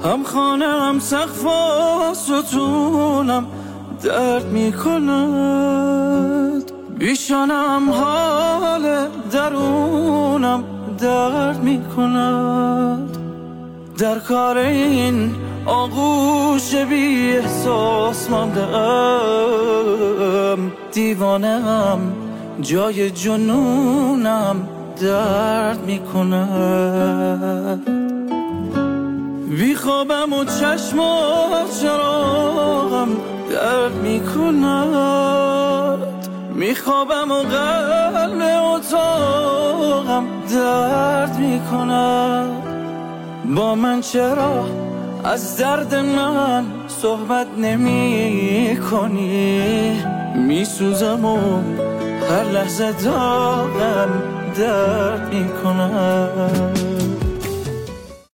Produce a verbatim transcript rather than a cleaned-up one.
هم خانه هم سقف و ستونم درد می کند، بیشانم حال درونم درد می کند. در کار این آغوش بی احساس ماندم، دیوانم جای جنونم درد می کند. بی خوابم و چشم و چراغم درد می کند، می خوابم و قلب اتاقم درد می کند. با من چرا از درد من صحبت نمی کنی؟ می سوزم و هر لحظه داغم درد می کند.